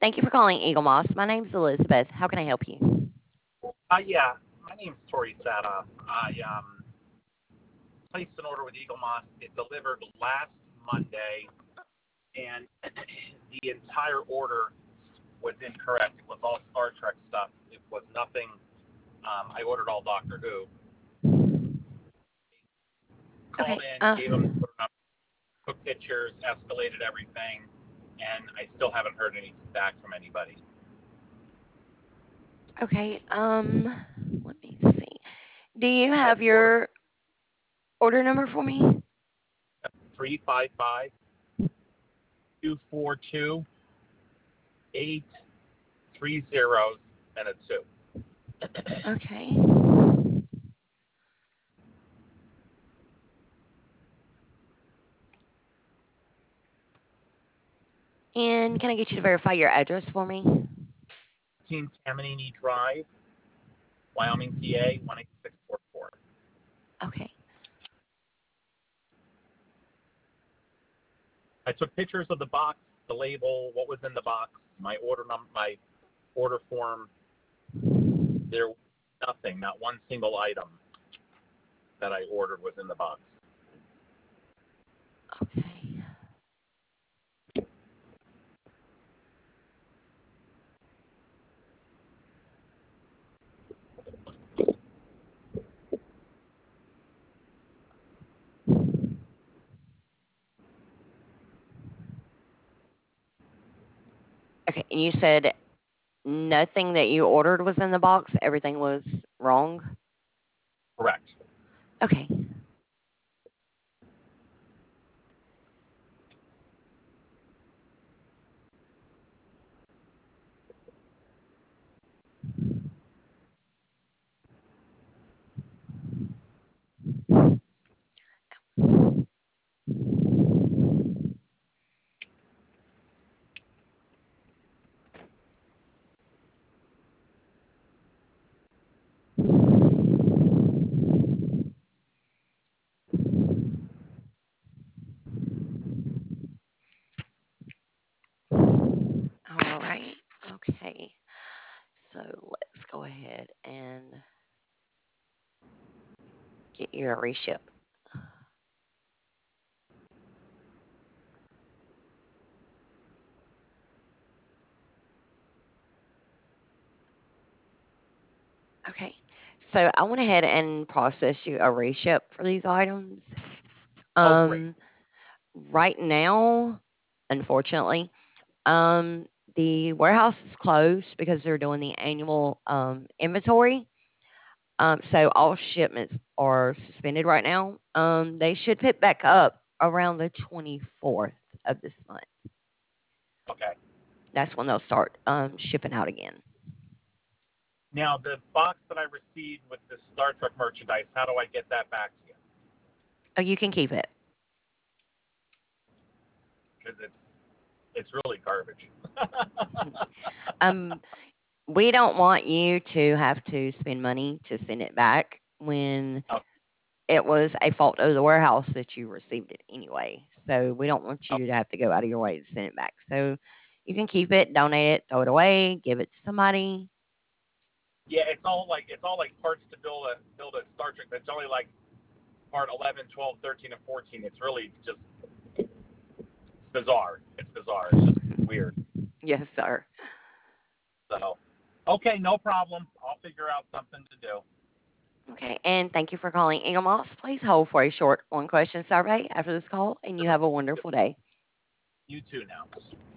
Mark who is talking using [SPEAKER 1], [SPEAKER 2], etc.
[SPEAKER 1] Thank you for calling Eagle Moss. My name's Elizabeth. How can I help you?
[SPEAKER 2] Yeah, my name's Tori Sada. I placed an order with Eagle Moss. It delivered last Monday, and the entire order was incorrect. It was all Star Trek stuff. It was nothing. I ordered all Doctor Who. Called
[SPEAKER 1] Okay.
[SPEAKER 2] in, gave them the order number, took pictures, escalated everything, and I still haven't heard anything back from anybody.
[SPEAKER 1] Okay. Let me see. Do you
[SPEAKER 2] I have
[SPEAKER 1] have
[SPEAKER 2] the order
[SPEAKER 1] your order number for me?
[SPEAKER 2] 355 242 830 and a 2.
[SPEAKER 1] Okay. And can I get you to verify your address for me?
[SPEAKER 2] 15 Tamanini Drive, Wyoming, PA 18644.
[SPEAKER 1] Okay.
[SPEAKER 2] I took pictures of the box, the label, what was in the box, my order number, my order form. There was nothing, not one single item that I ordered was in the box.
[SPEAKER 1] Okay. Okay. And you said nothing that you ordered was in the box. Everything was wrong.
[SPEAKER 2] Correct.
[SPEAKER 1] Okay. All right. Okay. So let's go ahead and get you a reship. Okay. So I went ahead and processed you a reship for these items.
[SPEAKER 2] Oh, great.
[SPEAKER 1] Um, right now, unfortunately, um, the warehouse is closed because they're doing the annual inventory. So all shipments are suspended right now. They should pick back up around the 24th of this month.
[SPEAKER 2] Okay.
[SPEAKER 1] That's when they'll start shipping out again.
[SPEAKER 2] Now, the box that I received with the Star Trek merchandise, how do I get that back to you?
[SPEAKER 1] Oh, you can keep it.
[SPEAKER 2] Because it's really garbage.
[SPEAKER 1] Um, we don't want you to have to spend money to send it back when
[SPEAKER 2] Oh,
[SPEAKER 1] it was a fault of the warehouse that you received it anyway. So we don't want
[SPEAKER 2] oh,
[SPEAKER 1] you to have to go out of your way to send it back. So you can keep it, donate it, throw it away, give it to somebody.
[SPEAKER 2] yeah, it's all like parts to build a Star Trek. That's only like part 11, 12, 13, and 14. It's really just it's bizarre. It's bizarre. It's just weird.
[SPEAKER 1] Yes, sir.
[SPEAKER 2] So, okay, no problem. I'll figure out something to do.
[SPEAKER 1] Okay, and thank you for calling Eagle Moss. Please hold for a short one question survey after this call, and you have a wonderful day.
[SPEAKER 2] You too now.